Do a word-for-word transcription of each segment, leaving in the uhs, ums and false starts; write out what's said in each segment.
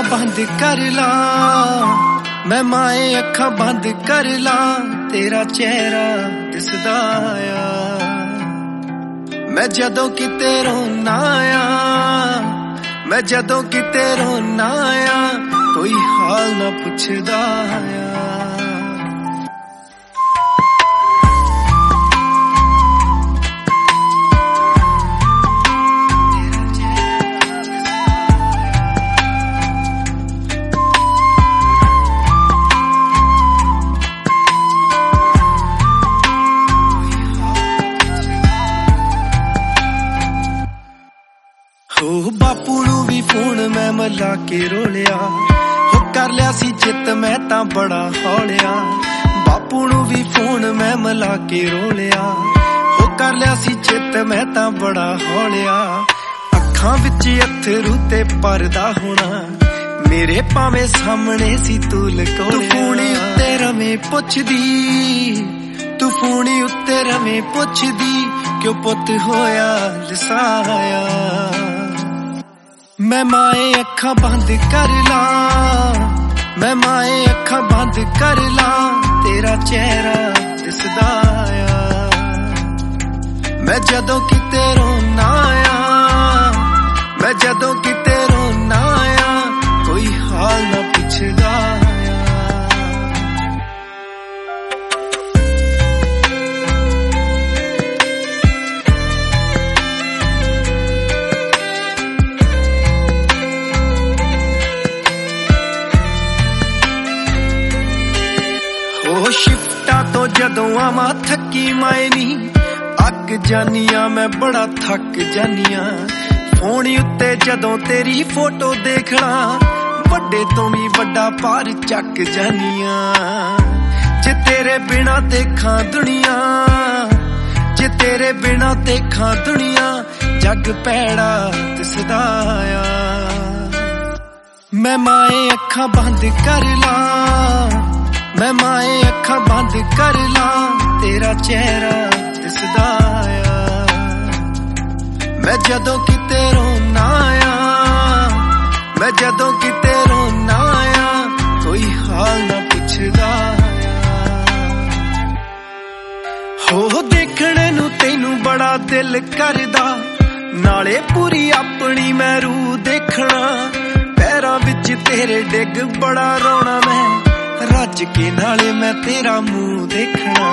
बंद कर ला, मैं माए अखा बंद कर ला, तेरा चेहरा दिसदा आ। मैं जदों किते रोना आ, मैं जदों किते रोना आ, कोई हाल ना पुछदा आ। हो बापू नू भी फोन मैं मला के रोलिया, हो कर लिया सी चित मैं तां बड़ा हौलिया। बापू नू भी फोन मैं मला के रोलिया, हो कर लिया सी चित मैं तां बड़ा हौलिया। अखां विच अथरू ते परदा होना, मेरे भावें सामने सी तू लकोलिया। तू फोनी उत्ते रवें पुछदी, तू फोनी उत्ते रवें पुछदी, क्यों पुत होया लसाया। मैं माए अखा बंद कर ला, मैं माए अखा बंद कर ला, तेरा चेहरा दिसदा आ। मैं जदों किते रोना आ, मैं जदों किते रोना आ, कोई हाल ना पुछदा आ। ओ शिफ्टा तो जदों आवां थकी माए नी, अक जानिया मैं बड़ा थक जानिया। फोन उत्ते जदों तेरी फोटो देखना, बड़े तो भी बड़ा पार चक जानिया। जे तेरे बिना देखा दुनिया, जे तेरे बिना देखा दुनिया, जग पैड़ा दिसदा आ। मैं माए अखा बंद कर ला, मैं माए अखा बंद कर ला, तेरा चेहरा दिसदा आ। मैं जदों किते रोना आ, मैं जदों किते रोना आ, कोई हाल ना पुछदा आ। हो देखने नू तैनू बड़ा दिल करदा, नाले पूरी अपनी मैं रूह देखना। पैरां विच तेरे डिग बड़ा रोना मैं, रज के नाले मैं तेरा मुंह देखना।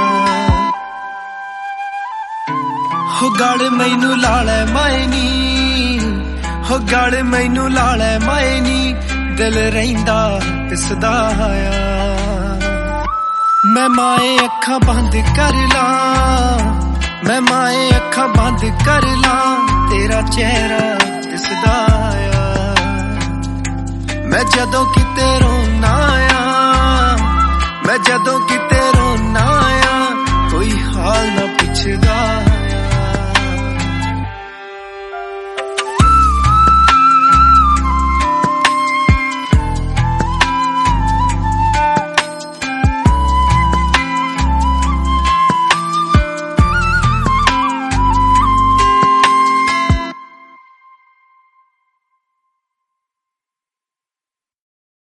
हो गल मैनू ला लै माए नी, हो गल मैनू ला लै माए नी, दिल रहिंदा पिसदा आ। मैं माए अखा बंद कर ला, मैं माए अखा बंद कर ला, तेरा चेहरा दिसदा आ। मैं जदों किते रोना आ, मैं जदों किते रोना आ, कोई हाल ना पुछदा।